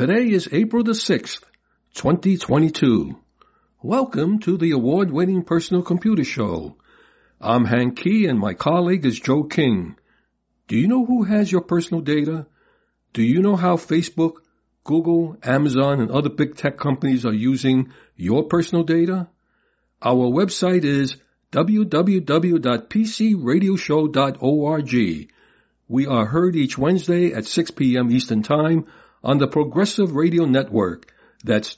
Today is April the 6th, 2022. Welcome to the award-winning Personal Computer Show. I'm Hank Key and my colleague is Joe King. Do you know who has your personal data? Do you know how Facebook, Google, Amazon, and other big tech companies are using your personal data? Our website is www.pcradioshow.org. We are heard each Wednesday at 6 p.m. Eastern Time on the Progressive Radio Network. That's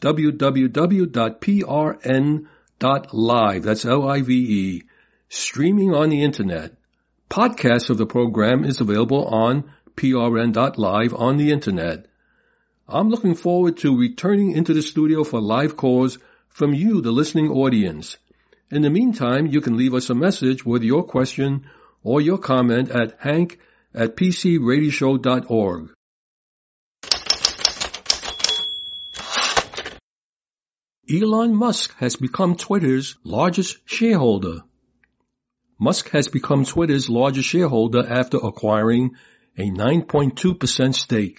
www.prn.live. That's Live. Streaming on the Internet. Podcasts of the program is available on prn.live on the Internet. I'm looking forward to returning into the studio for live calls from you, the listening audience. In the meantime, you can leave us a message with your question or your comment at hank@pcradioshow.org. Elon Musk has become Twitter's largest shareholder. Musk has become Twitter's largest shareholder after acquiring a 9.2% stake.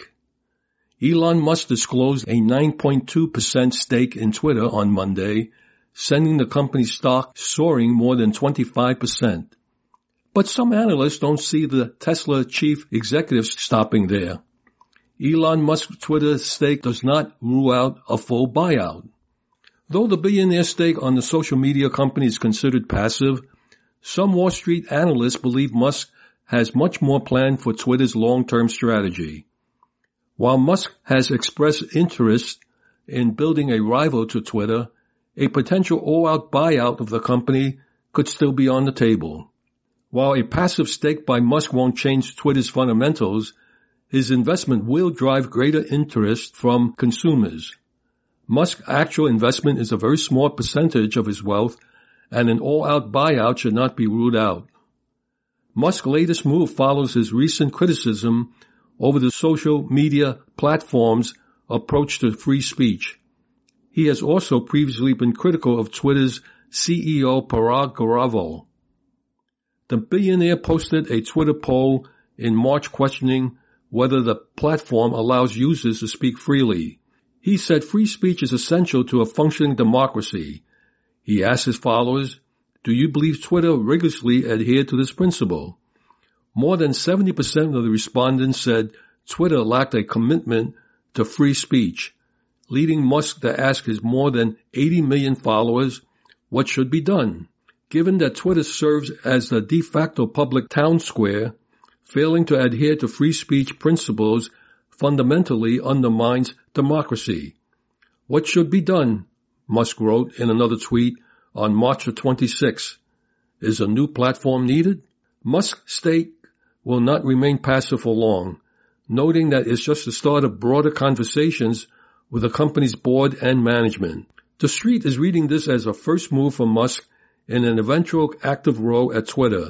Elon Musk disclosed a 9.2% stake in Twitter on Monday, sending the company's stock soaring more than 25%. But some analysts don't see the Tesla chief executive stopping there. Elon Musk's Twitter stake does not rule out a full buyout. Though the billionaire stake on the social media company is considered passive, some Wall Street analysts believe Musk has much more planned for Twitter's long-term strategy. While Musk has expressed interest in building a rival to Twitter, a potential all-out buyout of the company could still be on the table. While a passive stake by Musk won't change Twitter's fundamentals, his investment will drive greater interest from consumers. Musk's actual investment is a very small percentage of his wealth, and an all-out buyout should not be ruled out. Musk's latest move follows his recent criticism over the social media platform's approach to free speech. He has also previously been critical of Twitter's CEO Parag Agrawal. The billionaire posted a Twitter poll in March questioning whether the platform allows users to speak freely. He said free speech is essential to a functioning democracy. He asked his followers, "Do you believe Twitter rigorously adhered to this principle?" More than 70% of the respondents said Twitter lacked a commitment to free speech, leading Musk to ask his more than 80 million followers what should be done. Given that Twitter serves as the de facto public town square, failing to adhere to free speech principles fundamentally undermines democracy. What should be done? Musk wrote in another tweet on March 26. Is a new platform needed? Musk's stake will not remain passive for long, noting that it's just the start of broader conversations with the company's board and management. The Street is reading this as a first move for Musk in an eventual active role at Twitter.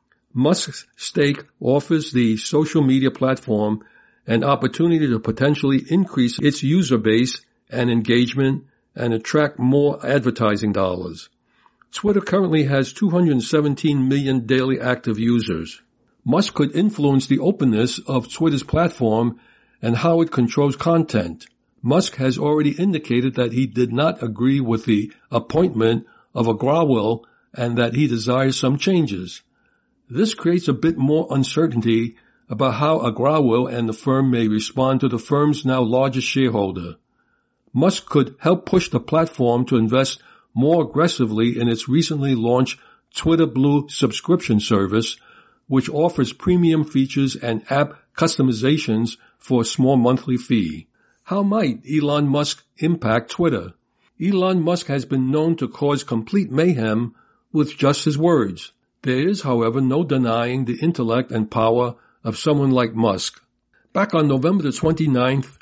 Musk's stake offers the social media platform an opportunity to potentially increase its user base and engagement and attract more advertising dollars. Twitter currently has 217 million daily active users. Musk could influence the openness of Twitter's platform and how it controls content. Musk has already indicated that he did not agree with the appointment of Agrawal and that he desires some changes. This creates a bit more uncertainty about how Agrawal and the firm may respond to the firm's now largest shareholder. Musk could help push the platform to invest more aggressively in its recently launched Twitter Blue subscription service, which offers premium features and app customizations for a small monthly fee. How might Elon Musk impact Twitter? Elon Musk has been known to cause complete mayhem with just his words. There is, however, no denying the intellect and power of someone like Musk. Back on November the 29th,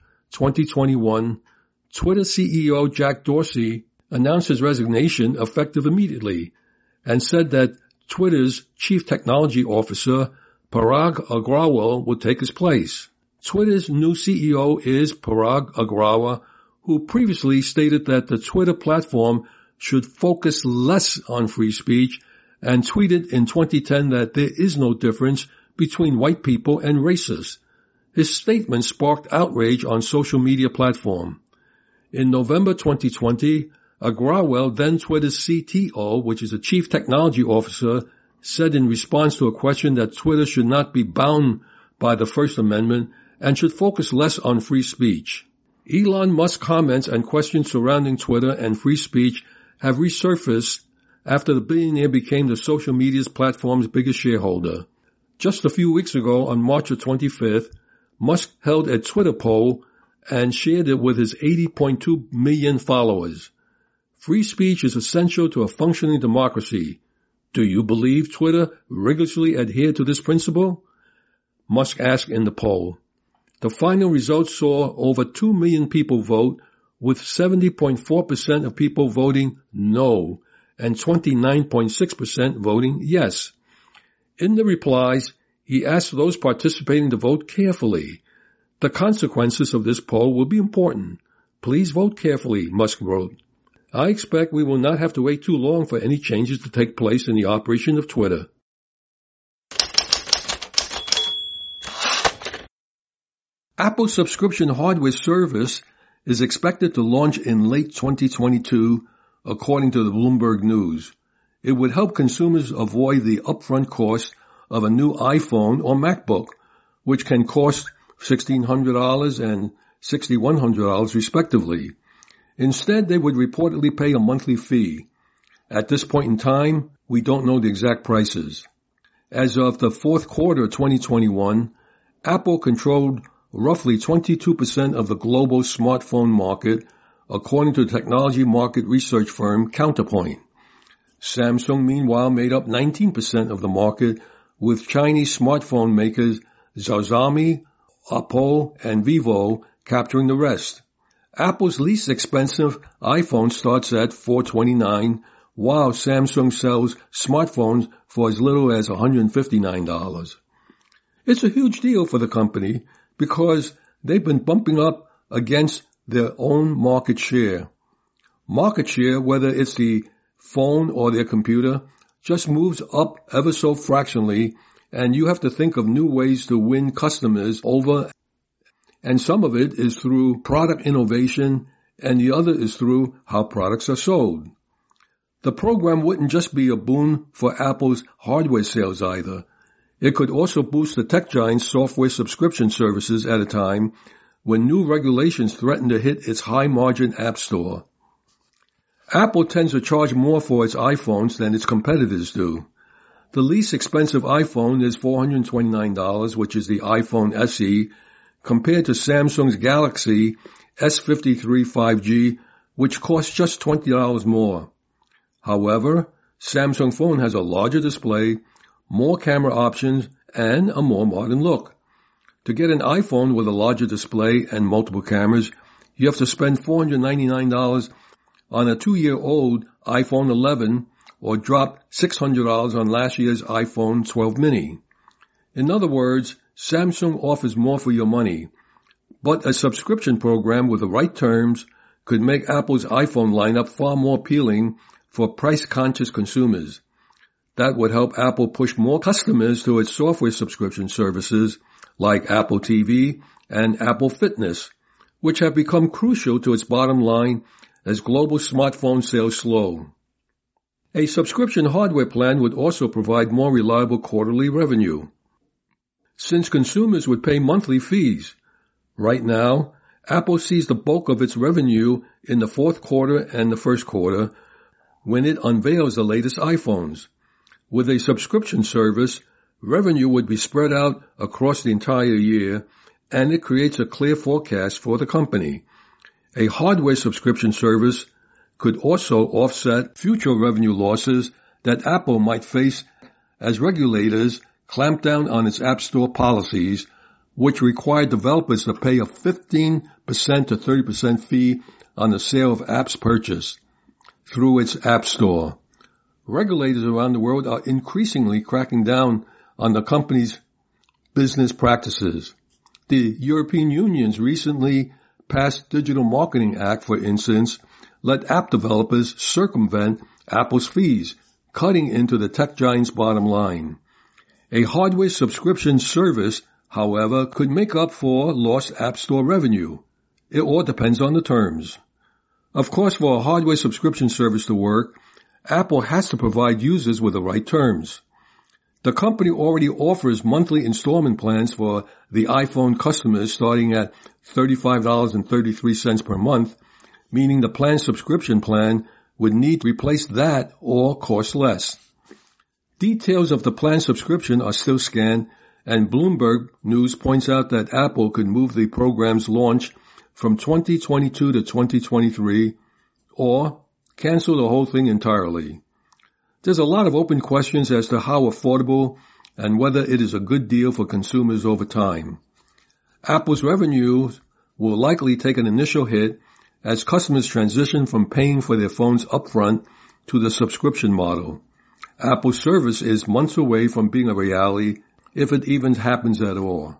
2021, Twitter CEO Jack Dorsey announced his resignation effective immediately and said that Twitter's chief technology officer, Parag Agrawal, would take his place. Twitter's new CEO is Parag Agrawal, who previously stated that the Twitter platform should focus less on free speech and tweeted in 2010 that there is no difference between white people and racists. His statement sparked outrage on social media platform. In November 2020, Agrawal, then Twitter's CTO, which is a Chief Technology Officer, said in response to a question that Twitter should not be bound by the First Amendment and should focus less on free speech. Elon Musk's comments and questions surrounding Twitter and free speech have resurfaced after the billionaire became the social media platform's biggest shareholder. Just a few weeks ago, on March 25th, Musk held a Twitter poll and shared it with his 80.2 million followers. Free speech is essential to a functioning democracy. Do you believe Twitter rigorously adhered to this principle? Musk asked in the poll. The final results saw over 2 million people vote, with 70.4% of people voting no and 29.6% voting yes. In the replies, he asked those participating to vote carefully. The consequences of this poll will be important. Please vote carefully, Musk wrote. I expect we will not have to wait too long for any changes to take place in the operation of Twitter. Apple's subscription hardware service is expected to launch in late 2022, according to the Bloomberg News. It would help consumers avoid the upfront cost of a new iPhone or MacBook, which can cost $1,600 and $6,100 respectively. Instead, they would reportedly pay a monthly fee. At this point in time, we don't know the exact prices. As of the fourth quarter of 2021, Apple controlled roughly 22% of the global smartphone market, according to the technology market research firm Counterpoint. Samsung, meanwhile, made up 19% of the market, with Chinese smartphone makers Xiaomi, Oppo, and Vivo capturing the rest. Apple's least expensive iPhone starts at $429, while Samsung sells smartphones for as little as $159. It's a huge deal for the company because they've been bumping up against their own market share. Market share, whether it's the phone or their computer, just moves up ever so fractionally, and you have to think of new ways to win customers over. And some of it is through product innovation, and the other is through how products are sold. The program wouldn't just be a boon for Apple's hardware sales either. It could also boost the tech giant's software subscription services at a time when new regulations threaten to hit its high-margin App Store. Apple tends to charge more for its iPhones than its competitors do. The least expensive iPhone is $429, which is the iPhone SE, compared to Samsung's Galaxy S53 5G, which costs just $20 more. However, Samsung phone has a larger display, more camera options, and a more modern look. To get an iPhone with a larger display and multiple cameras, you have to spend $499 on a 2-year-old iPhone 11 or drop $600 on last year's iPhone 12 mini. In other words, Samsung offers more for your money, but a subscription program with the right terms could make Apple's iPhone lineup far more appealing for price-conscious consumers. That would help Apple push more customers to its software subscription services like Apple TV and Apple Fitness, which have become crucial to its bottom line as global smartphone sales slow. A subscription hardware plan would also provide more reliable quarterly revenue, since consumers would pay monthly fees. Right now, Apple sees the bulk of its revenue in the fourth quarter and the first quarter when it unveils the latest iPhones. With a subscription service, revenue would be spread out across the entire year, and it creates a clear forecast for the company. A hardware subscription service could also offset future revenue losses that Apple might face as regulators clamp down on its App Store policies, which require developers to pay a 15% to 30% fee on the sale of apps purchased through its App Store. Regulators around the world are increasingly cracking down on the company's business practices. The European Union's recently passed Digital Marketing Act, for instance, let app developers circumvent Apple's fees, cutting into the tech giant's bottom line. A hardware subscription service however, could make up for lost App Store revenue. It all depends on the terms. Of course, for a hardware subscription service to work, Apple has to provide users with the right terms. The company already offers monthly installment plans for the iPhone customers starting at $35.33 per month, meaning the plan subscription plan would need to replace that or cost less. Details of the plan subscription are still scanned, and Bloomberg News points out that Apple could move the program's launch from 2022 to 2023 or cancel the whole thing entirely. There's a lot of open questions as to how affordable and whether it is a good deal for consumers over time. Apple's revenues will likely take an initial hit as customers transition from paying for their phones upfront to the subscription model. Apple's service is months away from being a reality, if it even happens at all.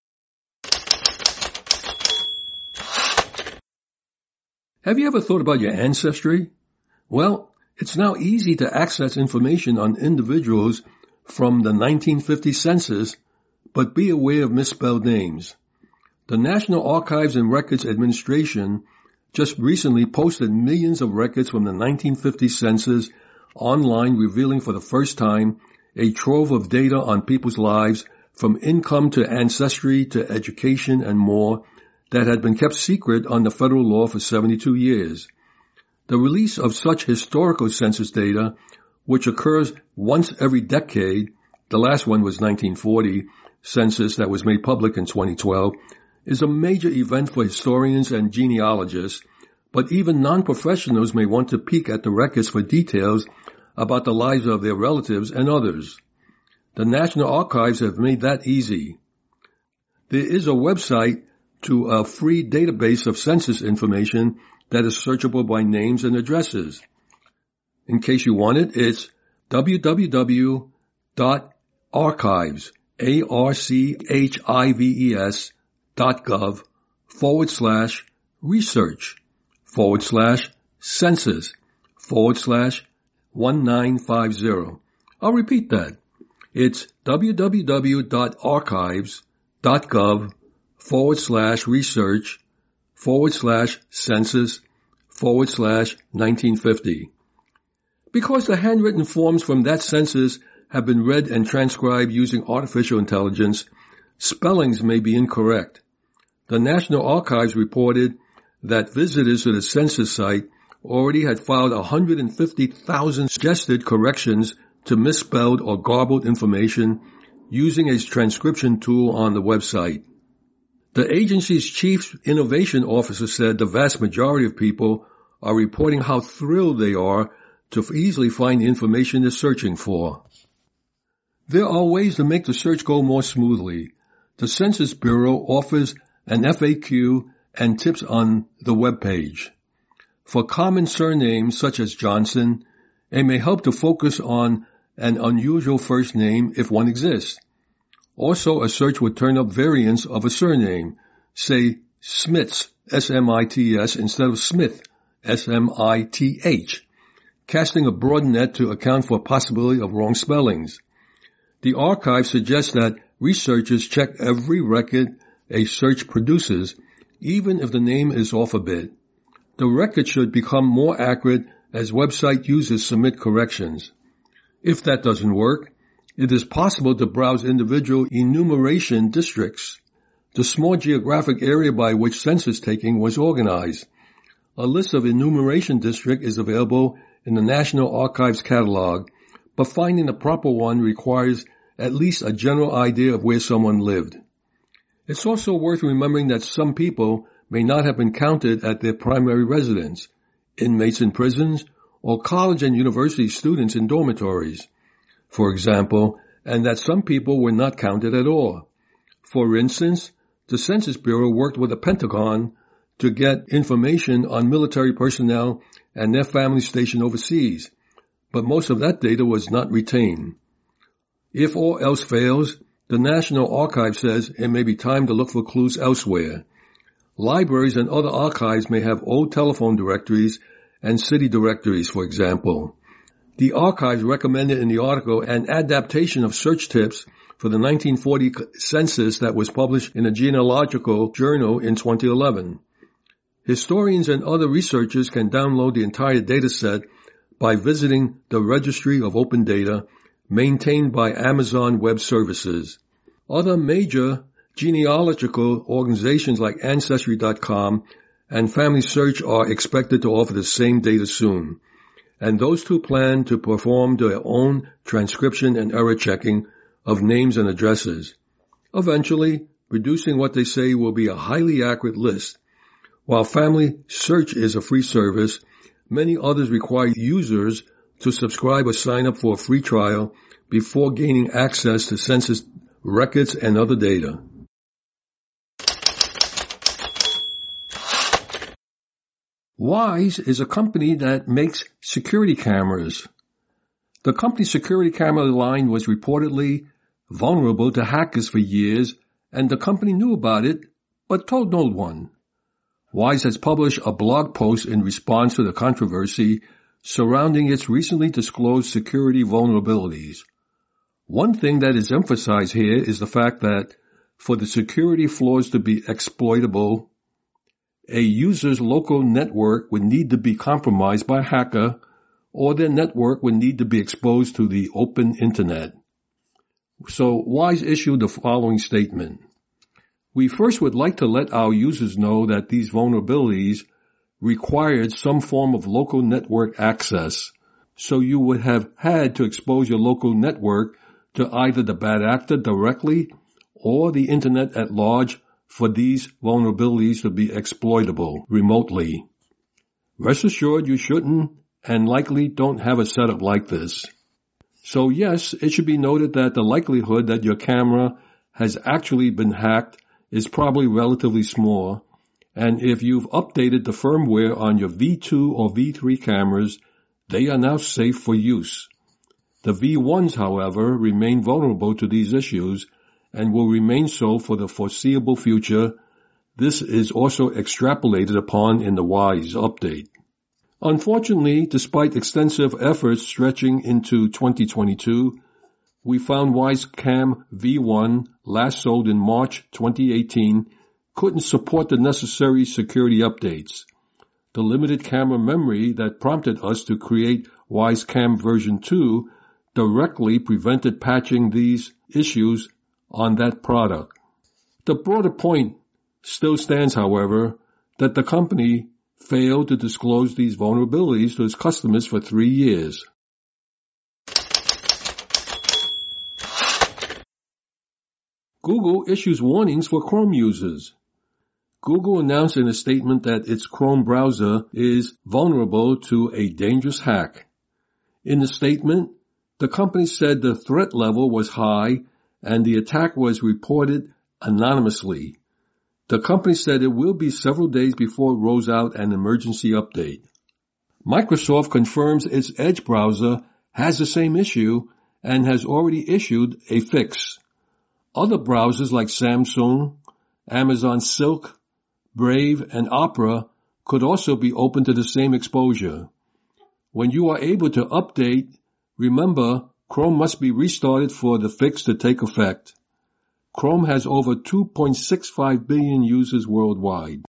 Have you ever thought about your ancestry? Well, it's now easy to access information on individuals from the 1950 census, but be aware of misspelled names. The National Archives and Records Administration just recently posted millions of records from the 1950 census online, revealing for the first time a trove of data on people's lives, from income to ancestry to education and more, that had been kept secret under federal law for 72 years. The release of such historical census data, which occurs once every decade, the last one was 1940 census that was made public in 2012, is a major event for historians and genealogists, but even non-professionals may want to peek at the records for details about the lives of their relatives and others. The National Archives have made that easy. There is a website to a free database of census information that is searchable by names and addresses. In case you want it, it's www.archives.gov/research/census/1950. I'll repeat that. It's www.archives.gov/research/census/1950. Because the handwritten forms from that census have been read and transcribed using artificial intelligence, spellings may be incorrect. The National Archives reported that visitors to the census site already had filed 150,000 suggested corrections to misspelled or garbled information using a transcription tool on the website. The agency's chief innovation officer said the vast majority of people are reporting how thrilled they are to easily find the information they're searching for. There are ways to make the search go more smoothly. The Census Bureau offers an FAQ and tips on the web page. For common surnames such as Johnson, it may help to focus on an unusual first name if one exists. Also, a search would turn up variants of a surname, say Smits, S-M-I-T-S, instead of Smith, S-M-I-T-H, casting a broad net to account for possibility of wrong spellings. The archive suggests that researchers check every record a search produces, even if the name is off a bit. The record should become more accurate as website users submit corrections. If that doesn't work, it is possible to browse individual enumeration districts, the small geographic area by which census taking was organized. A list of enumeration districts is available in the National Archives catalog, but finding the proper one requires at least a general idea of where someone lived. It's also worth remembering that some people may not have been counted at their primary residence, inmates in prisons, or college and university students in dormitories, for example, and that some people were not counted at all. For instance, the Census Bureau worked with the Pentagon to get information on military personnel and their families stationed overseas, but most of that data was not retained. If all else fails, the National Archive says it may be time to look for clues elsewhere. Libraries and other archives may have old telephone directories and city directories, for example. The archives recommended in the article an adaptation of search tips for the 1940 census that was published in a genealogical journal in 2011. Historians and other researchers can download the entire dataset by visiting the Registry of Open Data maintained by Amazon Web Services. Other major genealogical organizations like Ancestry.com and Family Search are expected to offer the same data soon, and those two plan to perform their own transcription and error checking of names and addresses, eventually producing what they say will be a highly accurate list. While Family Search is a free service, many others require users to subscribe or sign up for a free trial before gaining access to census records and other data. Wyze is a company that makes security cameras. The company's security camera line was reportedly vulnerable to hackers for years, and the company knew about it, but told no one. Wyze has published a blog post in response to the controversy surrounding its recently disclosed security vulnerabilities. One thing that is emphasized here is the fact that for the security flaws to be exploitable, a user's local network would need to be compromised by a hacker, or their network would need to be exposed to the open internet. So Wyze issued the following statement. We first would like to let our users know that these vulnerabilities required some form of local network access, so you would have had to expose your local network to either the bad actor directly or the internet at large for these vulnerabilities to be exploitable remotely. Rest assured you shouldn't and likely don't have a setup like this. So yes, it should be noted that the likelihood that your camera has actually been hacked is probably relatively small, and if you've updated the firmware on your V2 or V3 cameras, they are now safe for use. The V1s, however, remain vulnerable to these issues and will remain so for the foreseeable future. This is also extrapolated upon in the Wyze update. Unfortunately, despite extensive efforts stretching into 2022, we found Wyze Cam V1, last sold in March 2018, couldn't support the necessary security updates. The limited camera memory that prompted us to create Wyze Cam version 2 directly prevented patching these issues on that product. The broader point still stands, however, that the company failed to disclose these vulnerabilities to its customers for 3 years. Google issues warnings for Chrome users. Google announced in a statement that its Chrome browser is vulnerable to a dangerous hack. In the statement, the company said the threat level was high and the attack was reported anonymously. The company said it will be several days before it rolls out an emergency update. Microsoft confirms its Edge browser has the same issue and has already issued a fix. Other browsers like Samsung, Amazon Silk, Brave, and Opera could also be open to the same exposure. When you are able to update, remember Chrome must be restarted for the fix to take effect. Chrome has over 2.65 billion users worldwide.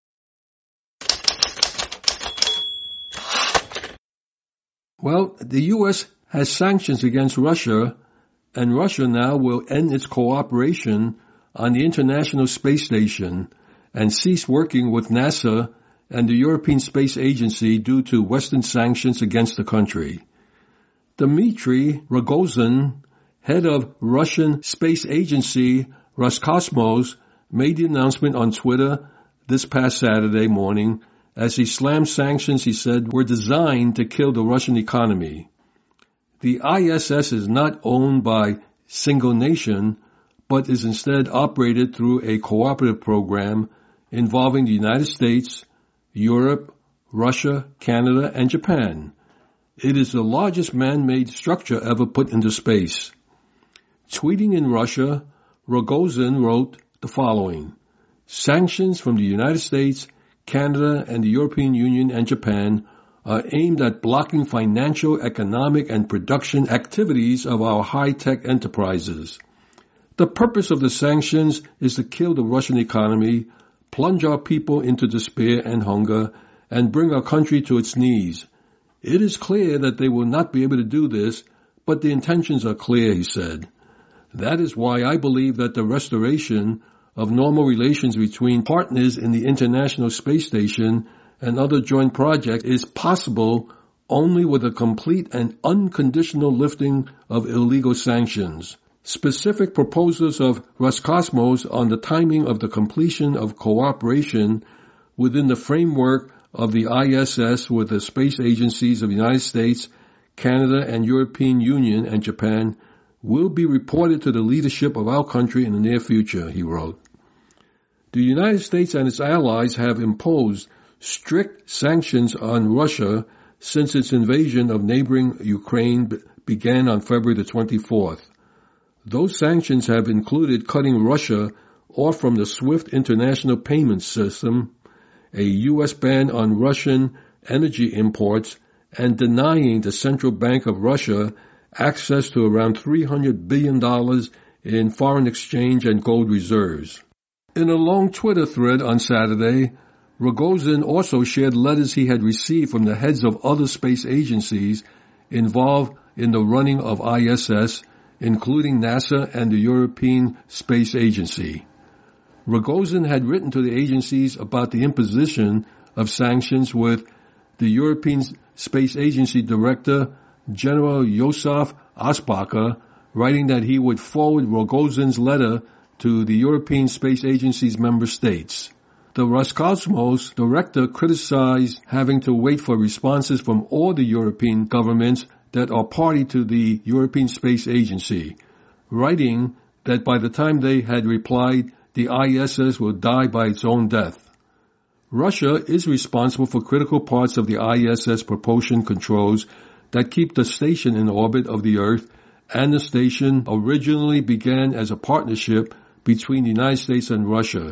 Well, the U.S. has sanctions against Russia, and Russia now will end its cooperation on the International Space Station and cease working with NASA and the European Space Agency due to Western sanctions against the country. Dmitry Rogozin, head of Russian Space Agency Roscosmos, made the announcement on Twitter this past Saturday morning as he slammed sanctions he said were designed to kill the Russian economy. The ISS is not owned by single nation, but is instead operated through a cooperative program involving the United States, Europe, Russia, Canada, and Japan. It is the largest man-made structure ever put into space. Tweeting in Russia, Rogozin wrote the following: sanctions from the United States, Canada, and the European Union and Japan are aimed at blocking financial, economic, and production activities of our high-tech enterprises. The purpose of the sanctions is to kill the Russian economy, plunge our people into despair and hunger, and bring our country to its knees. It is clear that they will not be able to do this, but the intentions are clear, he said. That is why I believe that the restoration of normal relations between partners in the International Space Station and other joint projects is possible only with a complete and unconditional lifting of illegal sanctions. Specific proposals of Roscosmos on the timing of the completion of cooperation within the framework of the ISS with the space agencies of the United States, Canada, and European Union and Japan will be reported to the leadership of our country in the near future, he wrote. The United States and its allies have imposed strict sanctions on Russia since its invasion of neighboring Ukraine began on February the 24th. Those sanctions have included cutting Russia off from the SWIFT international payment system, a U.S. ban on Russian energy imports, and denying the Central Bank of Russia access to around $300 billion in foreign exchange and gold reserves. In a long Twitter thread on Saturday, Rogozin also shared letters he had received from the heads of other space agencies involved in the running of ISS, including NASA and the European Space Agency. Rogozin had written to the agencies about the imposition of sanctions, with the European Space Agency Director, General Josef Aspaker, writing that he would forward Rogozin's letter to the European Space Agency's member states. The Roscosmos director criticized having to wait for responses from all the European governments that are party to the European Space Agency, writing that by the time they had replied, the ISS will die by its own death. Russia is responsible for critical parts of the ISS propulsion controls that keep the station in orbit of the Earth, and the station originally began as a partnership between the United States and Russia.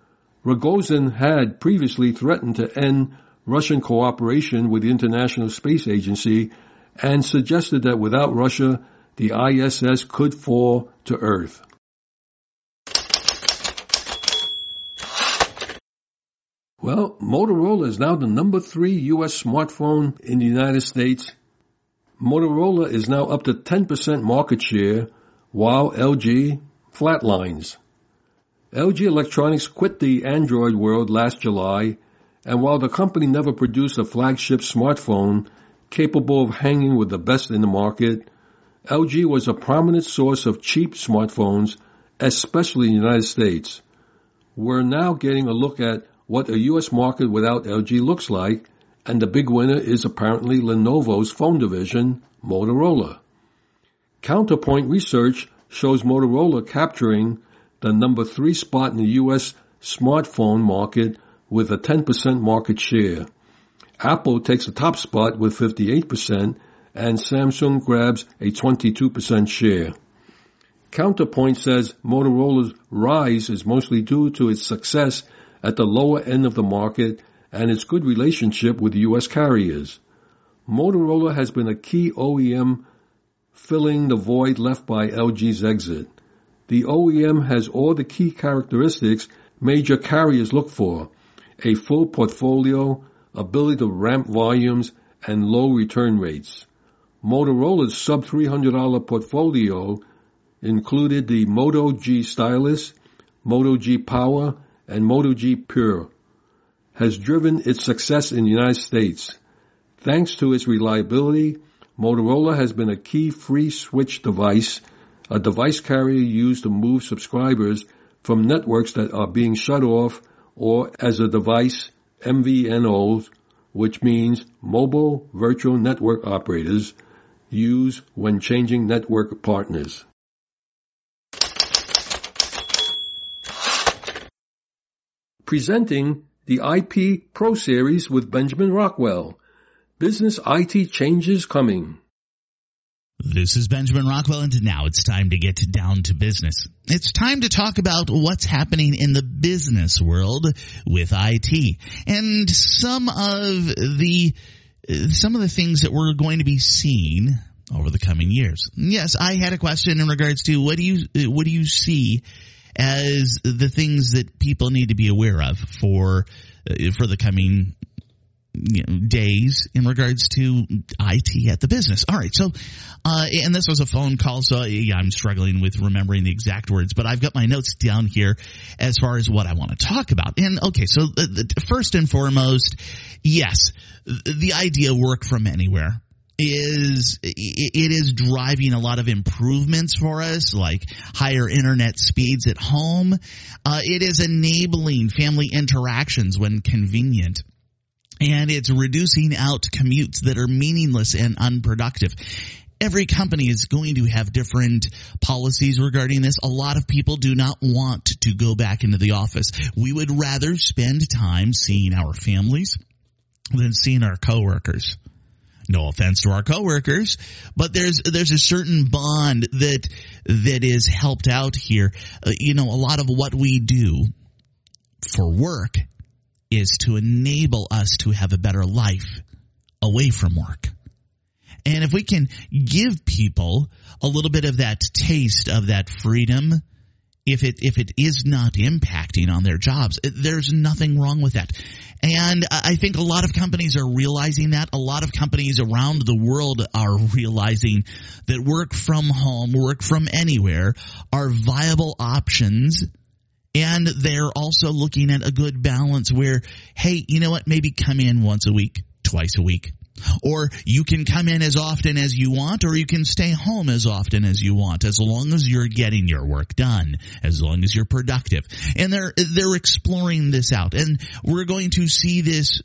Rogozin had previously threatened to end Russian cooperation with the International Space Agency and suggested that without Russia, the ISS could fall to Earth. Well, Motorola is now the number 3 U.S. smartphone in the United States. Motorola is now up to 10% market share, while LG flatlines. LG Electronics quit the Android world last July, and while the company never produced a flagship smartphone capable of hanging with the best in the market, LG was a prominent source of cheap smartphones, especially in the United States. We're now getting a look at what a U.S. market without LG looks like, and the big winner is apparently Lenovo's phone division, Motorola. Counterpoint research shows Motorola capturing the number 3 spot in the U.S. smartphone market with a 10% market share. Apple takes the top spot with 58%, and Samsung grabs a 22% share. Counterpoint says Motorola's rise is mostly due to its success at the lower end of the market and its good relationship with U.S. carriers. Motorola has been a key OEM filling the void left by LG's exit. The OEM has all the key characteristics major carriers look for: a full portfolio, ability to ramp volumes, and low return rates. Motorola's sub-$300 portfolio included the Moto G Stylus, Moto G Power, and Moto G Pure, has driven its success in the United States. Thanks to its reliability, Motorola has been a key free switch device, a device carrier used to move subscribers from networks that are being shut off, or as a device, MVNOs, which means mobile virtual network operators, use when changing network partners. Presenting the IP Pro Series with Benjamin Rockwell. Business IT changes coming. This is Benjamin Rockwell, and now it's time to get down to business. It's time to talk about what's happening in the business world with IT, and some of the things that we're going to be seeing over the coming years. Yes, I had a question in regards to what do you see as the things that people need to be aware of for the coming days in regards to IT at the business. All right, so and this was a phone call, so I'm struggling with remembering the exact words, but I've got my notes down here as far as what I want to talk about. And okay, so first and foremost, yes, the idea of work from anywhere is driving a lot of improvements for us, like higher internet speeds at home. It is enabling family interactions when convenient. And it's reducing out commutes that are meaningless and unproductive. Every company is going to have different policies regarding this. A lot of people do not want to go back into the office. We would rather spend time seeing our families than seeing our coworkers. No offense to our coworkers, but there's a certain bond that is helped out here. A lot of what we do for work is to enable us to have a better life away from work. And if we can give people a little bit of that taste of that freedom, if it is not impacting on their jobs, there's nothing wrong with that. And I think a lot of companies are realizing that. A lot of companies around the world are realizing that work from home, work from anywhere are viable options. And they're also looking at a good balance where, hey, you know what, maybe come in once a week, twice a week. Or you can come in as often as you want, or you can stay home as often as you want, as long as you're getting your work done, as long as you're productive. And they're exploring this out. And we're going to see this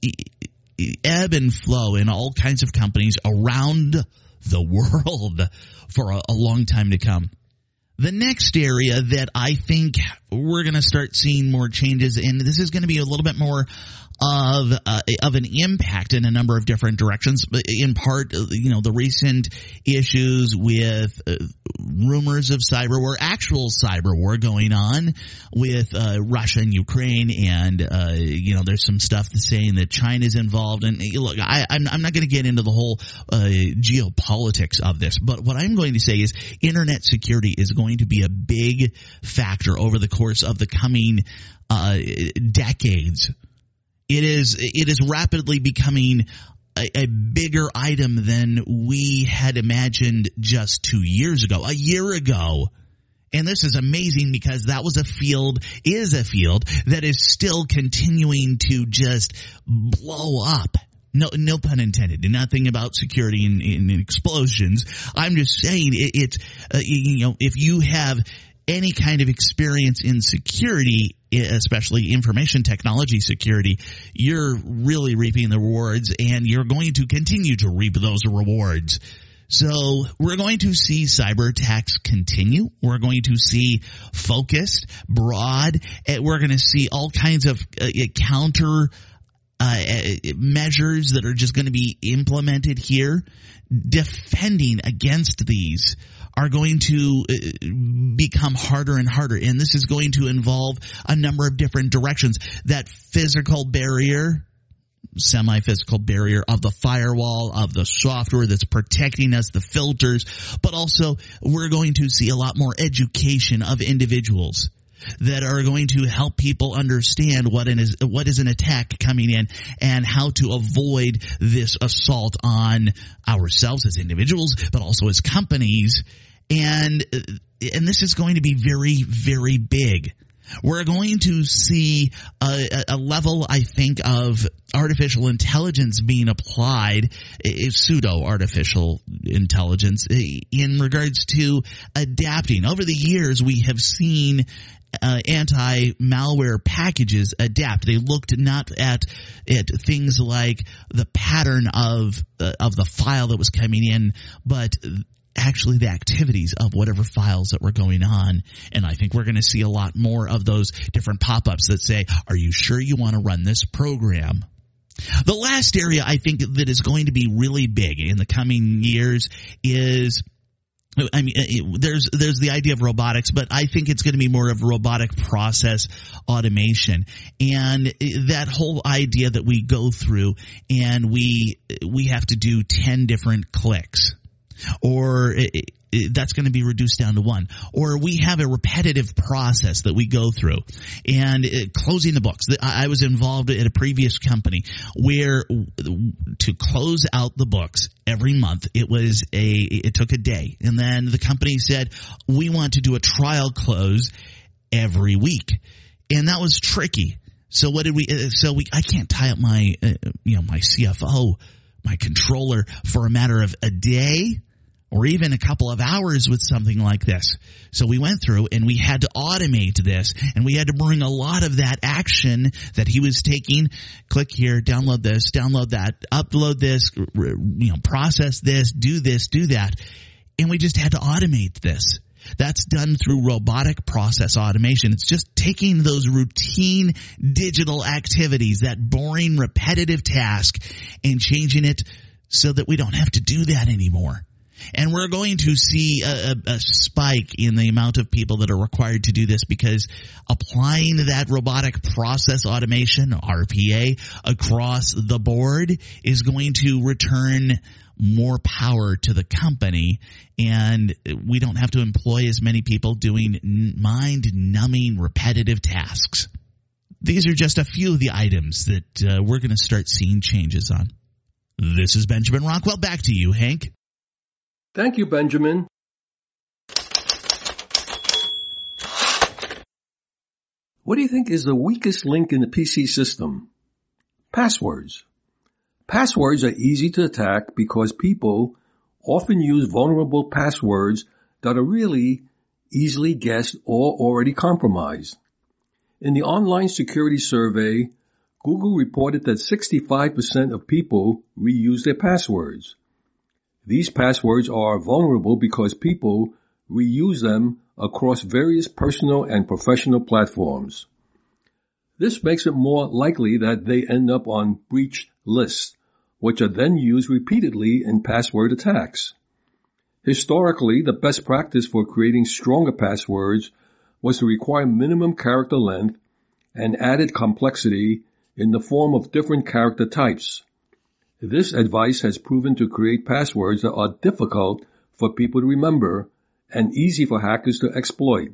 ebb and flow in all kinds of companies around the world for a long time to come. The next area that I think we're going to start seeing more changes in, this is going to be a little bit more of an impact in a number of different directions. In part, the recent issues with rumors of cyber war, actual cyber war going on with Russia and Ukraine, and there's some stuff saying that China's involved. And look, I'm not going to get into the whole geopolitics of this, but what I'm going to say is internet security is going to be a big factor over the course of the coming decades. It is rapidly becoming a bigger item than we had imagined just 2 years ago, a year ago. And this is amazing because that is a field that is still continuing to just blow up. No pun intended. Nothing about security in explosions. I'm just saying it's if you have any kind of experience in security, especially information technology security, you're really reaping the rewards, and you're going to continue to reap those rewards. So we're going to see cyber attacks continue. We're going to see focused, broad. We're going to see all kinds of counter measures that are just going to be implemented here. Defending against these are going to become harder and harder, and this is going to involve a number of different directions. That physical barrier, semi-physical barrier of the firewall, of the software that's protecting us, the filters, but also we're going to see a lot more education of individuals that are going to help people understand what is an attack coming in and how to avoid this assault on ourselves as individuals, but also as companies. And this is going to be very, very big. We're going to see a level, I think, of artificial intelligence being applied, pseudo-artificial intelligence, in regards to adapting. Over the years, we have seen anti-malware packages adapt. They looked not at things like the pattern of the file that was coming in, but actually the activities of whatever files that were going on. And I think we're going to see a lot more of those different pop-ups that say, are you sure you want to run this program? The last area I think that is going to be really big in the coming years is, there's the idea of robotics, but I think it's going to be more of robotic process automation. And that whole idea that we go through and we have to do 10 different clicks. or that's going to be reduced down to 1. Or we have a repetitive process that we go through. And closing the books. I was involved at a previous company where to close out the books every month, it took a day. And then the company said, we want to do a trial close every week. And that was tricky. So what did I can't tie up my CFO, my controller, for a matter of a day or even a couple of hours with something like this. So we went through and we had to automate this, and we had to bring a lot of that action that he was taking. Click here, download this, download that, upload this, process this, do that. And we just had to automate this. That's done through robotic process automation. It's just taking those routine digital activities, that boring, repetitive task, and changing it so that we don't have to do that anymore. And we're going to see a spike in the amount of people that are required to do this, because applying that robotic process automation, RPA, across the board is going to return more power to the company, and we don't have to employ as many people doing mind-numbing repetitive tasks. These are just a few of the items that we're going to start seeing changes on. This is Benjamin Rockwell. Back to you, Hank. Thank you, Benjamin. What do you think is the weakest link in the PC system? Passwords. Passwords are easy to attack because people often use vulnerable passwords that are really easily guessed or already compromised. In the online security survey, Google reported that 65% of people reuse their passwords. These passwords are vulnerable because people reuse them across various personal and professional platforms. This makes it more likely that they end up on breached lists, which are then used repeatedly in password attacks. Historically, the best practice for creating stronger passwords was to require minimum character length and added complexity in the form of different character types. This advice has proven to create passwords that are difficult for people to remember and easy for hackers to exploit.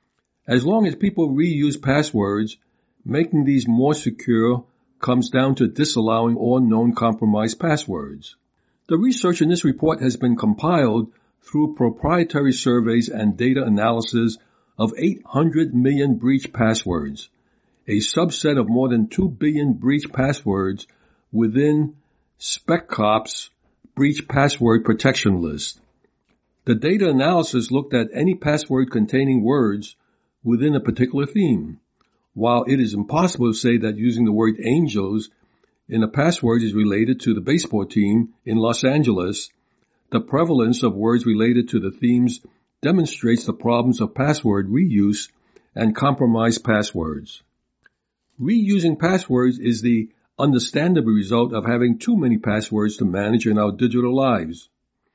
As long as people reuse passwords, making these more secure comes down to disallowing all known compromised passwords. The research in this report has been compiled through proprietary surveys and data analysis of 800 million breach passwords, a subset of more than 2 billion breach passwords within SpecCop's breach password protection list. The data analysis looked at any password containing words within a particular theme. While it is impossible to say that using the word Angels in a password is related to the baseball team in Los Angeles, the prevalence of words related to the themes demonstrates the problems of password reuse and compromised passwords. Reusing passwords is the understandable result of having too many passwords to manage in our digital lives.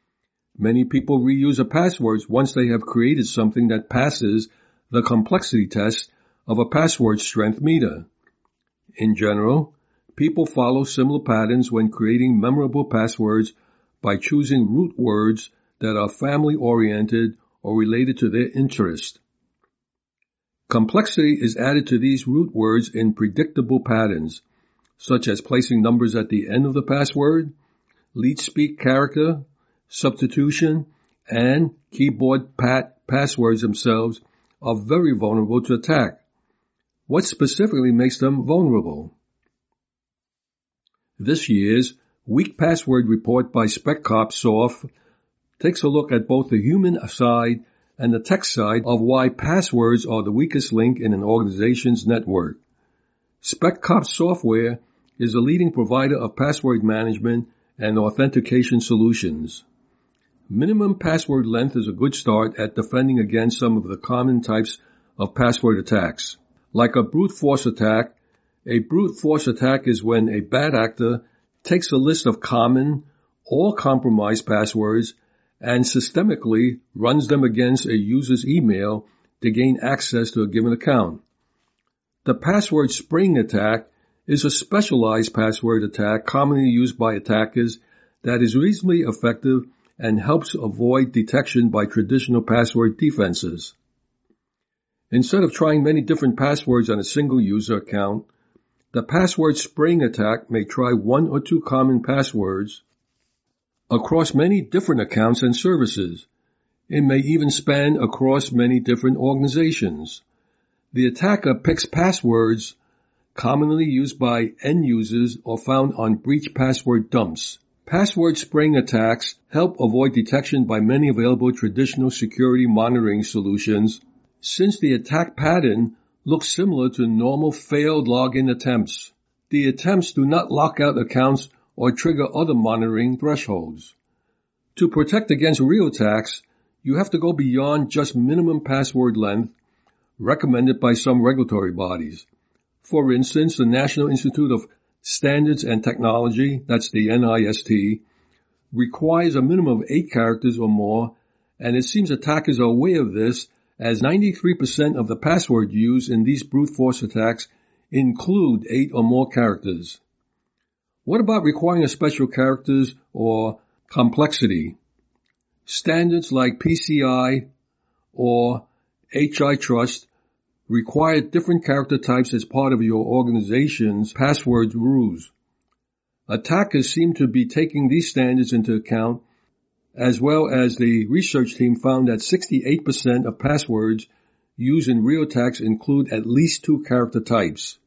Many people reuse a password once they have created something that passes the complexity test of a password strength meter. In general, people follow similar patterns when creating memorable passwords by choosing root words that are family-oriented or related to their interest. Complexity is added to these root words in predictable patterns, such as placing numbers at the end of the password, leet speak character, substitution, and keyboard passwords themselves are very vulnerable to attack. What specifically makes them vulnerable? This year's Weak Password Report by SpecCop Soft takes a look at both the human side and the tech side of why passwords are the weakest link in an organization's network. SpecCop Software is a leading provider of password management and authentication solutions. Minimum password length is a good start at defending against some of the common types of password attacks. Like a brute force attack is when a bad actor takes a list of common or compromised passwords and systemically runs them against a user's email to gain access to a given account. The password spring attack is a specialized password attack commonly used by attackers that is reasonably effective and helps avoid detection by traditional password defenses. Instead of trying many different passwords on a single user account, the password spraying attack may try one or two common passwords across many different accounts and services. It may even span across many different organizations. The attacker picks passwords commonly used by end users or found on breach password dumps. Password spraying attacks help avoid detection by many available traditional security monitoring solutions, since the attack pattern looks similar to normal failed login attempts. The attempts do not lock out accounts or trigger other monitoring thresholds. To protect against real attacks, you have to go beyond just minimum password length recommended by some regulatory bodies. For instance, the National Institute of Standards and Technology, that's the NIST, requires a minimum of 8 characters or more, and it seems attackers are aware of this, as 93% of the password used in these brute force attacks include 8 or more characters. What about requiring a special characters or complexity? Standards like PCI or HITrust require different character types as part of your organization's password rules. Attackers seem to be taking these standards into account, as well as the research team found that 68% of passwords used in real attacks include at least 2 character types.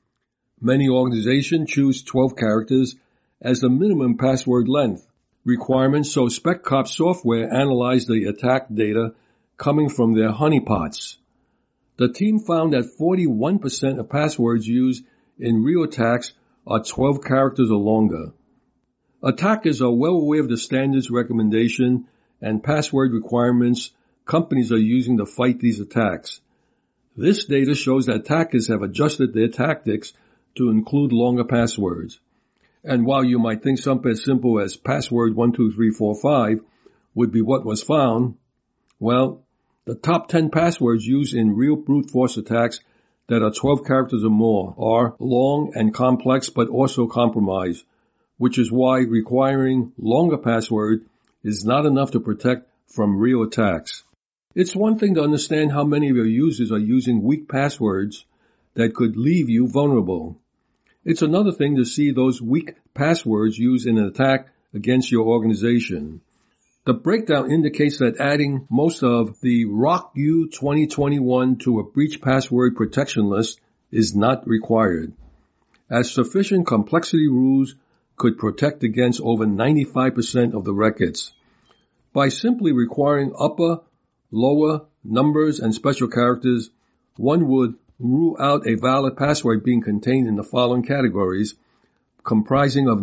Many organizations choose 12 characters as the minimum password length requirement, so SpecCop software analyzed the attack data coming from their honeypots. The team found that 41% of passwords used in real attacks are 12 characters or longer. Attackers are well aware of the standards recommendation and password requirements companies are using to fight these attacks. This data shows that attackers have adjusted their tactics to include longer passwords. And while you might think something as simple as password 12345 would be what was found, well, the top 10 passwords used in real brute force attacks that are 12 characters or more are long and complex but also compromised, which is why requiring longer password is not enough to protect from real attacks. It's one thing to understand how many of your users are using weak passwords that could leave you vulnerable. It's another thing to see those weak passwords used in an attack against your organization. The breakdown indicates that adding most of the RockU 2021 to a breach password protection list is not required, as sufficient complexity rules could protect against over 95% of the records. By simply requiring upper, lower, numbers, and special characters, one would rule out a valid password being contained in the following categories, comprising of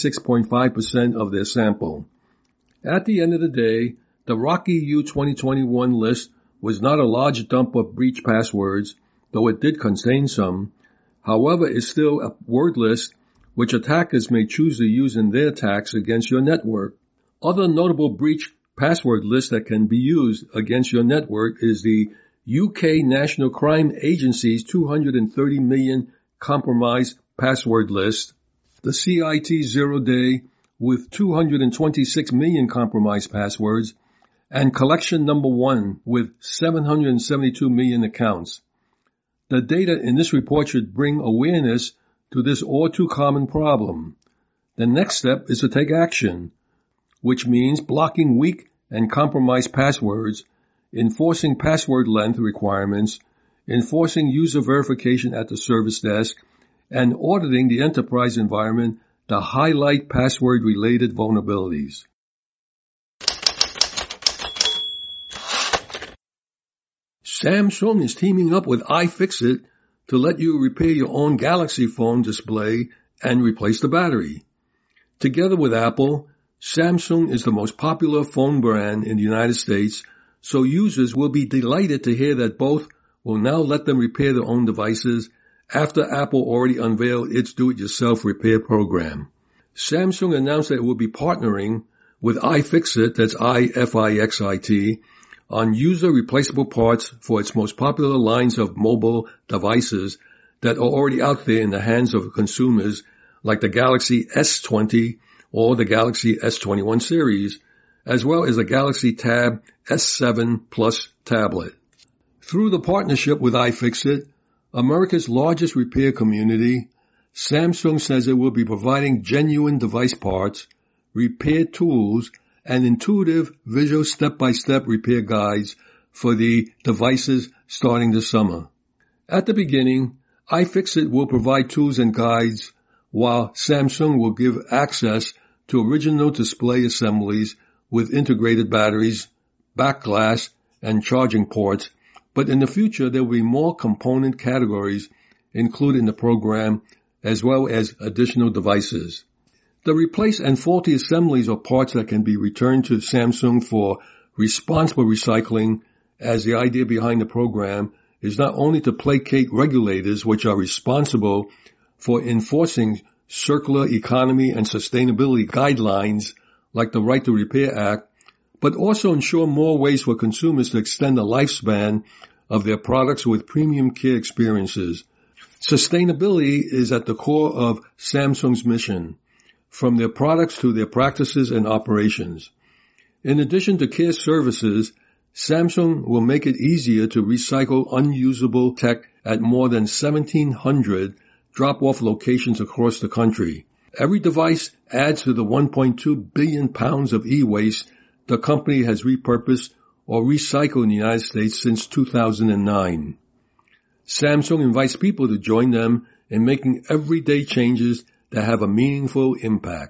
96.5% of their sample. At the end of the day, the RockU 2021 list was not a large dump of breach passwords, though it did contain some. However, it's still a word list which attackers may choose to use in their attacks against your network. Other notable breach password lists that can be used against your network is the UK National Crime Agency's 230 million compromised password list, the CIT Zero Day with 226 million compromised passwords, and Collection Number 1 with 772 million accounts. The data in this report should bring awareness to this all too common problem. The next step is to take action, which means blocking weak and compromised passwords, enforcing password length requirements, enforcing user verification at the service desk, and auditing the enterprise environment to highlight password-related vulnerabilities. Samsung is teaming up with iFixit to let you repair your own Galaxy phone display and replace the battery. Together with Apple, Samsung is the most popular phone brand in the United States, so users will be delighted to hear that both will now let them repair their own devices after Apple already unveiled its do-it-yourself repair program. Samsung announced that it will be partnering with iFixit, that's iFixit, on user replaceable parts for its most popular lines of mobile devices that are already out there in the hands of consumers like the Galaxy S20 or the Galaxy S21 series, as well as a Galaxy Tab S7 Plus tablet. Through the partnership with iFixit, America's largest repair community, Samsung says it will be providing genuine device parts, repair tools, and intuitive visual step-by-step repair guides for the devices starting this summer. At the beginning, iFixit will provide tools and guides, while Samsung will give access to original display assemblies with integrated batteries, back glass, and charging ports, but in the future there will be more component categories included in the program as well as additional devices. The replaced and faulty assemblies or parts that can be returned to Samsung for responsible recycling, as the idea behind the program is not only to placate regulators which are responsible for enforcing circular economy and sustainability guidelines like the Right to Repair Act, but also ensure more ways for consumers to extend the lifespan of their products with premium care experiences. Sustainability is at the core of Samsung's mission, from their products to their practices and operations. In addition to care services, Samsung will make it easier to recycle unusable tech at more than 1,700 drop-off locations across the country. Every device adds to the 1.2 billion pounds of e-waste the company has repurposed or recycled in the United States since 2009. Samsung invites people to join them in making everyday changes that have a meaningful impact.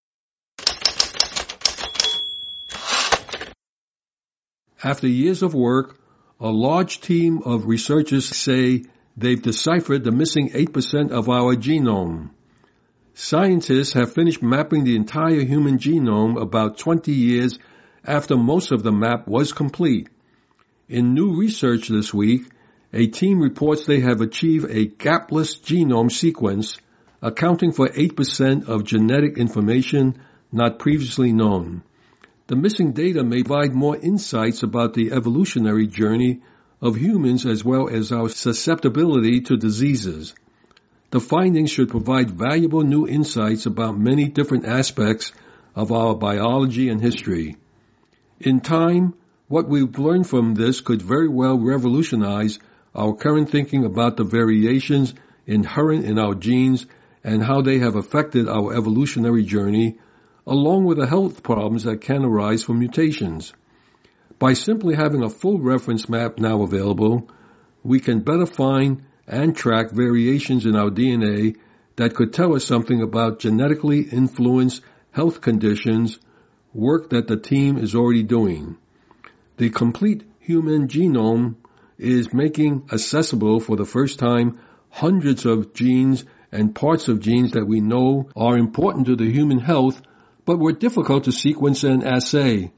After years of work, a large team of researchers say they've deciphered the missing 8% of our genome. Scientists have finished mapping the entire human genome about 20 years after most of the map was complete. In new research this week, a team reports they have achieved a gapless genome sequence, accounting for 8% of genetic information not previously known. The missing data may provide more insights about the evolutionary journey of humans as well as our susceptibility to diseases. The findings should provide valuable new insights about many different aspects of our biology and history. In time, what we've learned from this could very well revolutionize our current thinking about the variations inherent in our genes and how they have affected our evolutionary journey, along with the health problems that can arise from mutations. By simply having a full reference map now available, we can better find and track variations in our DNA that could tell us something about genetically influenced health conditions, work that the team is already doing. The complete human genome is making accessible for the first time hundreds of genes and parts of genes that we know are important to the human health but were difficult to sequence and assay.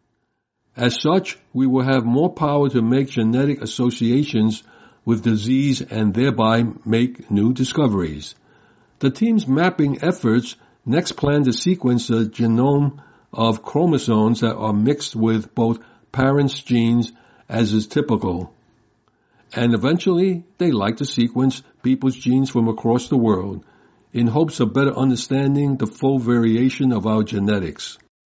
As such, we will have more power to make genetic associations with disease and thereby make new discoveries. The team's mapping efforts next plan to sequence the genome of chromosomes that are mixed with both parents' genes as is typical. And eventually, they like to sequence people's genes from across the world in hopes of better understanding the full variation of our genetics.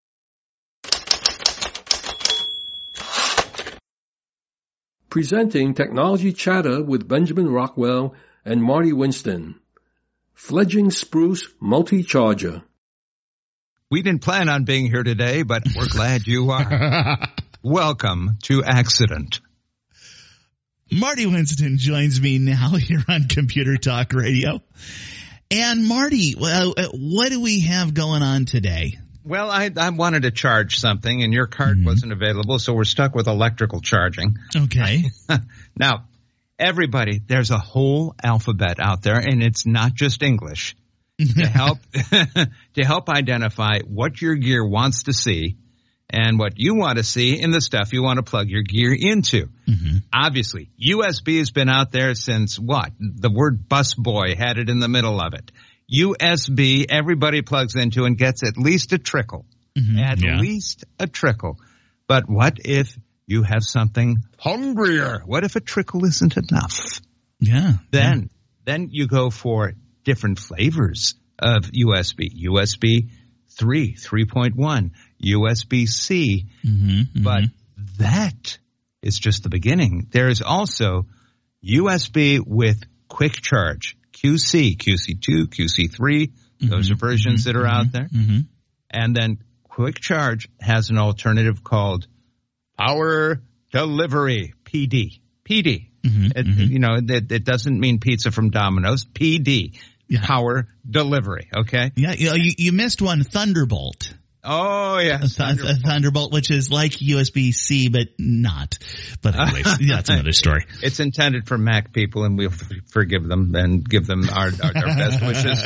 Presenting Technology Chatter with Benjamin Rockwell and Marty Winston. Fledgling Spruce Multi-Charger. We didn't plan on being here today, but we're glad you are. Welcome to Accident. Marty Winston joins me now here on Computer Talk Radio. And Marty, what do we have going on today? Well, I wanted to charge something, and your card wasn't available, so we're stuck with electrical charging. Okay. Now, everybody, there's a whole alphabet out there, and it's not just English, to help identify what your gear wants to see and what you want to see in the stuff you want to plug your gear into. Mm-hmm. Obviously, USB has been out there since what? The word busboy had it in the middle of it. USB, everybody plugs into and gets at least a trickle. Mm-hmm. At least a trickle. But what if you have something hungrier? What if a trickle isn't enough? Yeah. Then you go for different flavors of USB. USB 3.1, USB-C. But that is just the beginning. There is also USB with quick charge, QC, QC2, QC3. Those are versions that are out there. And then quick charge has an alternative called Power Delivery, PD. It doesn't mean pizza from Domino's. PD, Power Delivery, okay? Yeah, you missed one, Thunderbolt. Oh, yeah. Thunderbolt, which is like USB-C, but not. But anyway, that's another story. It's intended for Mac people, and we'll forgive them and give them our best wishes.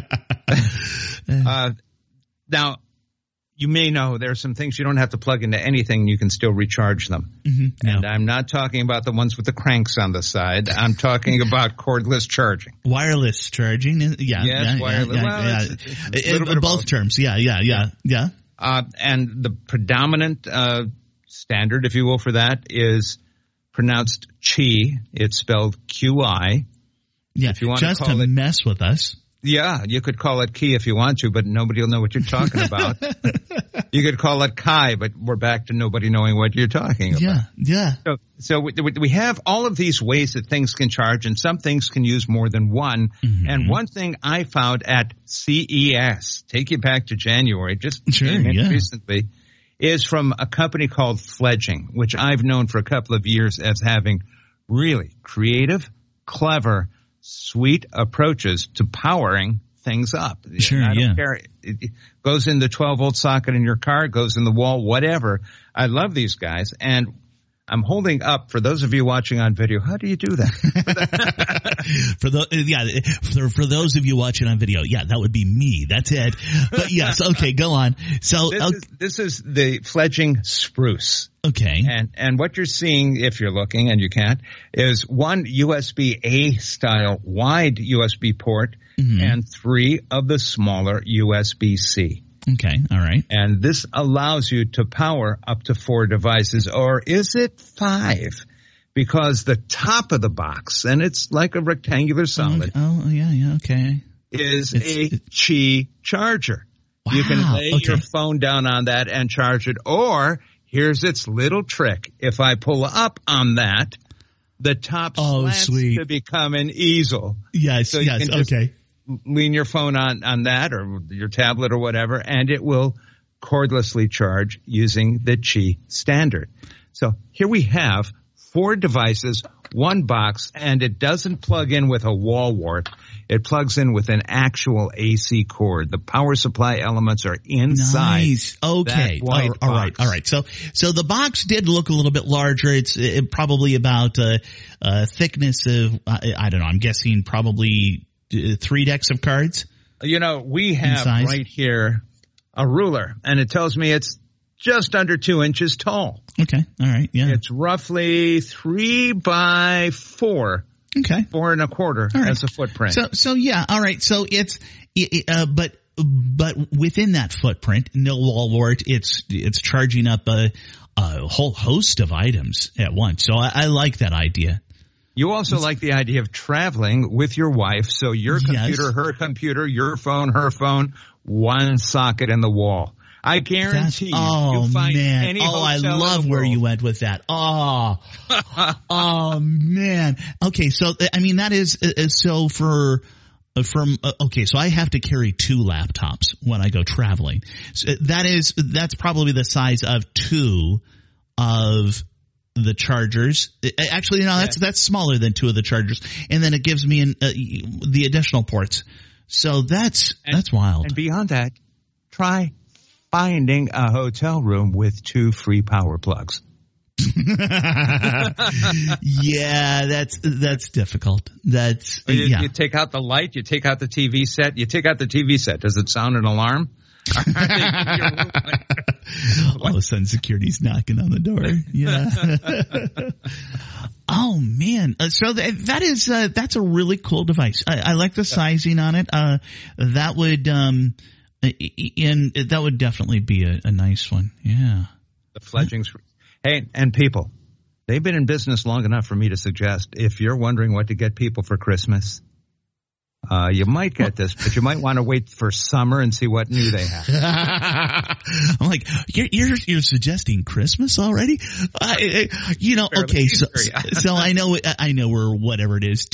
Now, you may know there are some things you don't have to plug into anything. You can still recharge them. And I'm not talking about the ones with the cranks on the side. I'm talking about cordless charging. Wireless charging. Yes, wireless. In both terms. Yeah. And the predominant standard, if you will, for that is pronounced Qi. It's spelled QI. Yeah, if you want just to mess with us. Yeah, you could call it Key if you want to, but nobody will know what you're talking about. You could call it Kai, but we're back to nobody knowing what you're talking about. Yeah. So we have all of these ways that things can charge, and some things can use more than one. And one thing I found at CES, take you back to January, just recently, is from a company called Fledging, which I've known for a couple of years as having really creative, clever, sweet approaches to powering things up. I don't care. It goes in the 12-volt socket in your car, goes in the wall, whatever. I love these guys, and I'm holding up, for those of you watching on video, how do you do that? For those of you watching on video, that would be me. That's it. But yes, okay, go on. So this is the Fledging Spruce. Okay. And what you're seeing, if you're looking and you can't, is one USB-A style wide USB port and 3 of the smaller USB-C. Okay, all right. And this allows you to power up to 4 devices, or is it 5? Because the top of the box, and it's like a rectangular solid. Okay. Is a Qi charger. Wow, you can lay your phone down on that and charge it, or here's its little trick. If I pull up on that, the top slants to become an easel. Yes, okay. Lean your phone on that or your tablet or whatever, and it will cordlessly charge using the Qi standard. So here we have 4 devices, 1 box, and it doesn't plug in with a wall wart. It plugs in with an actual AC cord. The power supply elements are inside. Nice. Okay. All right. So the box did look a little bit larger. It's probably about thickness of, I don't know, I'm guessing probably 3 decks of cards? We have right here a ruler, and it tells me it's just under 2 inches tall. Okay. All right. Yeah. It's roughly 3 by 4. Okay. 4 1/4 as a footprint. So yeah. All right. So it's, but within that footprint, no wall wart, it's charging up a whole host of items at once. So I like that idea. You also like the idea of traveling with your wife, so your computer, her computer, your phone, her phone, 1 socket in the wall. I guarantee you'll find any hotel I love where you went with that. Oh man. Okay, so I mean that is so so I have to carry 2 laptops when I go traveling. So that's probably the size of 2 of the chargers. Actually, no, that's smaller than 2 of the chargers, and then it gives me the additional ports. So that's wild. And beyond that, try finding a hotel room with 2 free power plugs. Yeah, that's difficult. You take out the light, you take out the TV set. You take out the TV set. Does it sound an alarm? All of a sudden, security's knocking on the door. Yeah. Oh man! So that's a really cool device. I like the sizing on it. That would definitely be a nice one. Yeah. The Fledgings. Hey, and people, they've been in business long enough for me to suggest if you're wondering what to get people for Christmas, You might get this, but you might want to wait for summer and see what new they have. I'm like, you're suggesting Christmas already? Okay, so I know we're whatever it is,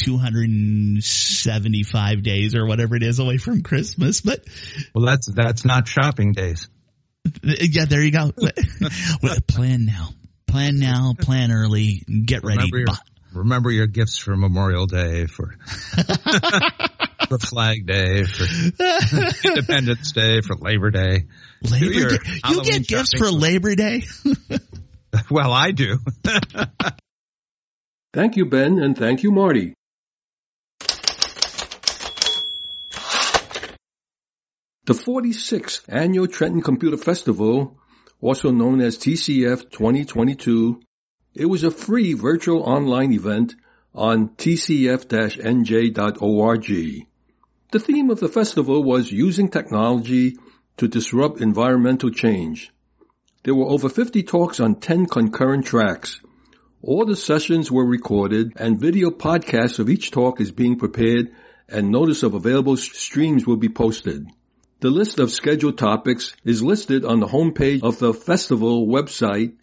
275 days or whatever it is away from Christmas, but well, that's not shopping days. Yeah, there you go. Plan now, plan early, get ready. Remember your gifts for Memorial Day, for for Flag Day, for Independence Day, for Labor Day. You get gifts for Labor Day? Well, I do. Thank you, Ben, and thank you, Marty. The 46th Annual Trenton Computer Festival, also known as TCF 2022, it was a free virtual online event on tcf-nj.org. The theme of the festival was using technology to disrupt environmental change. There were over 50 talks on 10 concurrent tracks. All the sessions were recorded, and video podcasts of each talk is being prepared, and notice of available streams will be posted. The list of scheduled topics is listed on the homepage of the festival website,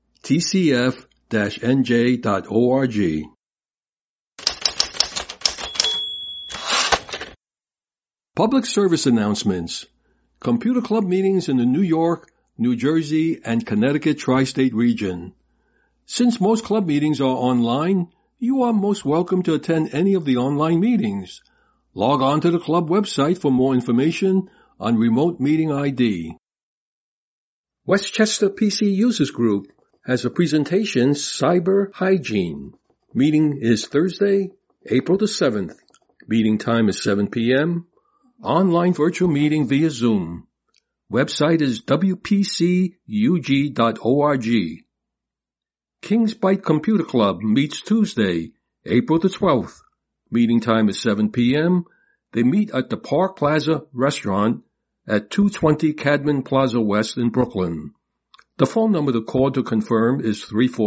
tcf-nj.org. Public service announcements. Computer Club meetings in the New York, New Jersey, and Connecticut tri-state region. Since most club meetings are online, you are most welcome to attend any of the online meetings. Log on to the club website for more information on remote meeting ID. Westchester PC Users Group has a presentation, Cyber Hygiene. Meeting is Thursday, April the 7th. Meeting time is 7 p.m. Online virtual meeting via Zoom. Website is wpcug.org. Kings Byte Computer Club meets Tuesday, April the 12th. Meeting time is 7 p.m. They meet at the Park Plaza Restaurant at 220 Cadman Plaza West in Brooklyn. The phone number to call to confirm is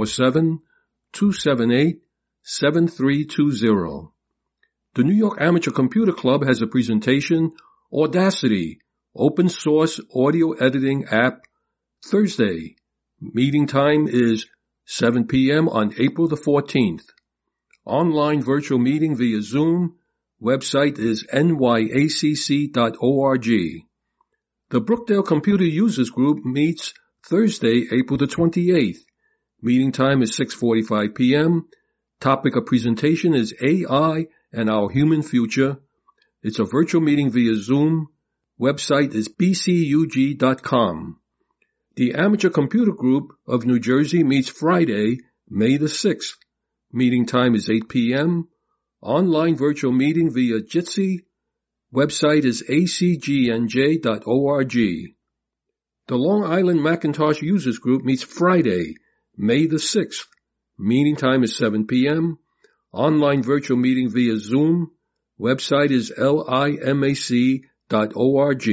347-278-7320. The New York Amateur Computer Club has a presentation, Audacity, open source audio editing app, Thursday. Meeting time is 7 p.m. on April the 14th. Online virtual meeting via Zoom. Website is nyacc.org. The Brookdale Computer Users Group meets Thursday, April the 28th. Meeting time is 6:45 p.m. Topic of presentation is AI and Our Human Future. It's a virtual meeting via Zoom. Website is bcug.com. The Amateur Computer Group of New Jersey meets Friday, May the 6th. Meeting time is 8 p.m. Online virtual meeting via Jitsi. Website is acgnj.org. The Long Island Macintosh Users Group meets Friday, May the 6th. Meeting time is 7 p.m. Online virtual meeting via Zoom. Website is limac.org.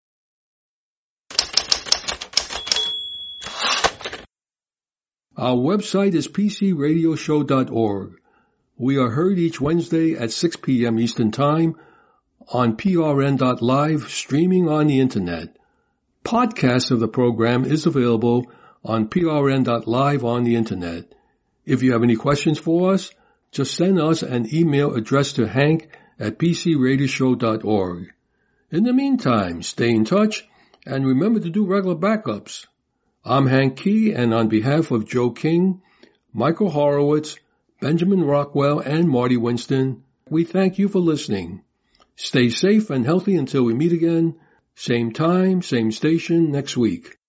Our website is pcradioshow.org. We are heard each Wednesday at 6 p.m. Eastern Time on prn.live, streaming on the Internet. Podcast of the program is available on prn.live on the Internet. If you have any questions for us, just send us an email addressed to hank@pcradioshow.org. In the meantime, stay in touch and remember to do regular backups. I'm Hank Key, and on behalf of Joe King, Michael Horowitz, Benjamin Rockwell, and Marty Winston, we thank you for listening. Stay safe and healthy until we meet again, same time, same station next week.